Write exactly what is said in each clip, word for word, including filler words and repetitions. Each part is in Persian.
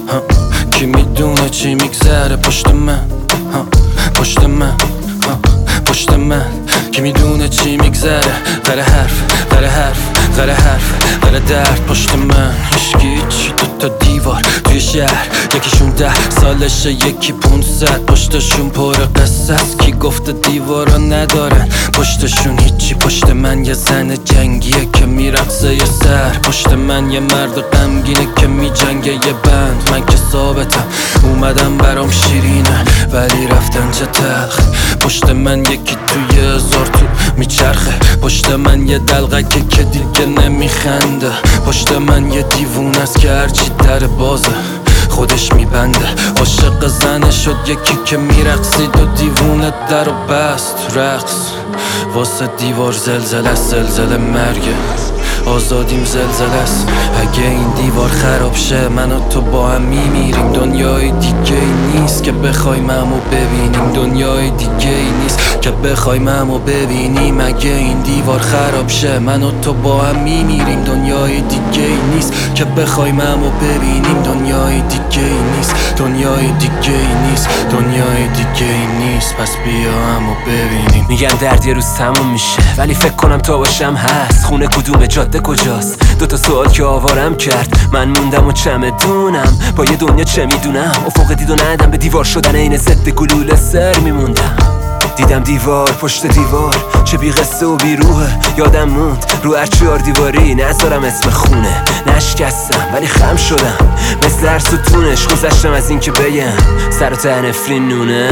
ها. کی میدونه چی میگذره پشت من، ها. پشت من، ها. پشت من. کی میدونه چی میگذره، غیر حرف، غیر حرف، غیر حرف، غیر درد. پشت من هیچکی چی، دو تا دیوار توی شهر، یکیشون ده سالشه یکی پونصد. پشتشون پر قصه است، کی گفته دیوارا ندارن پشتشون هیچی. پشت من یه زن جنگیه که میرقصه یه سر، پشت من یه مرد غمگینه که میجنگه یه بند. من که ثابتم اومدم برام شیرینه ولی رفتن چه تلخ. پشت من یکی توی هزار تو میچرخه، پشت من یه دلغکه که دیگه نمیخنده. پشت من یه دیوونه است که هرچی در بازه خودش میبنده. عاشق زنه شد یکی که میرقصید و دیوونه در و بست رقص. واسه دیوار زلزله، زلزله مرگه. آزادیم زلزله است اگه این دیوار خراب شه. من و تو با هم میمیریم، دنیای دیگه ای نیست که بخوایم همو ببینیم. دنیای دیگه ای نیست که بخوایم همو ببینیم. اگه این دیوار خراب شه من و تو با هم میمیریم. دنیای دیگه ای نیست که بخوایم همو ببینیم. دنیای دیگه ای نیست، دنیای دیگه ای نیست، دنیای دیگه ای نیست. پس بیا همو ببینیم. میگن درد یه روز تموم میشه ولی فکر کنم تا باشم هست. خونه کدوم جاده کجاست؟ دوتا سوال که آوارم کرد. من موندم و چمدونم با یه دنیا چه میدونم. افق دید و ندم به دیوار شدن این ضد گلوله سر میموندم. دیدم دیوار پشت دیوار چه بی قصه و بی روحه. یادم موند رو هر چهار دیواری نذارم اسم خونه. نشکستم ولی خم شدم مثل هر ستونش. گذشتم از این که بگم سر و ته نفرین نونه.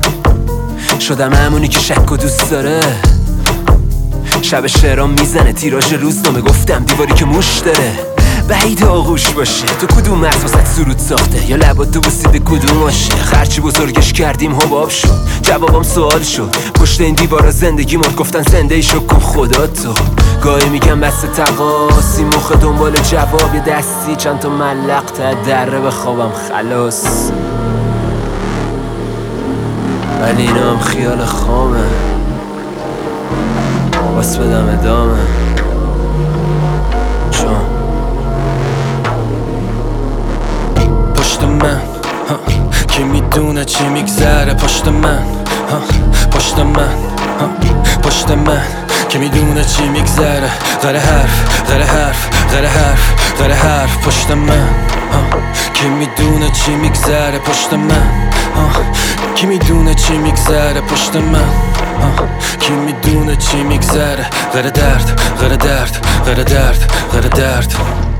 شدم همونی که شک و دوست داره. شب شعرام میزنه تیراژ روزنامه. گفتم دیواری که موش داره بعید آغوش باشه. تو کدوم مغز واسه سرود ساخته یا لبات تو بوسیده کدوم باشه؟ خرچی بزرگش کردیم حباب شد. جوابم سوال شد پشت این دیوارا زندگی مرد. گفتن زنده ای شو کن خدا تو. گاهی میگم بس تقاسی مخ دنبال جواب. یه دستی چند تا ملق تا دره بخوابم خلاص. ولی اینا هم خیال خامه، باس بدم ادامه چون پشت من، ها. کی میدونه چی میگذره پشت من، ها. پشت من، ها. پشت من. کی میدونه چی میگذره، غیر حرف، غیر حرف، غیر حرف، غیر حرف. پشت من، ها. کی میدونه چی میگذره پشت من، ها. کی میدونه چی میگذره پشت من، ها. کی میدونه چی میگذره، غیر درد، غیر درد، غیر درد، غیر درد.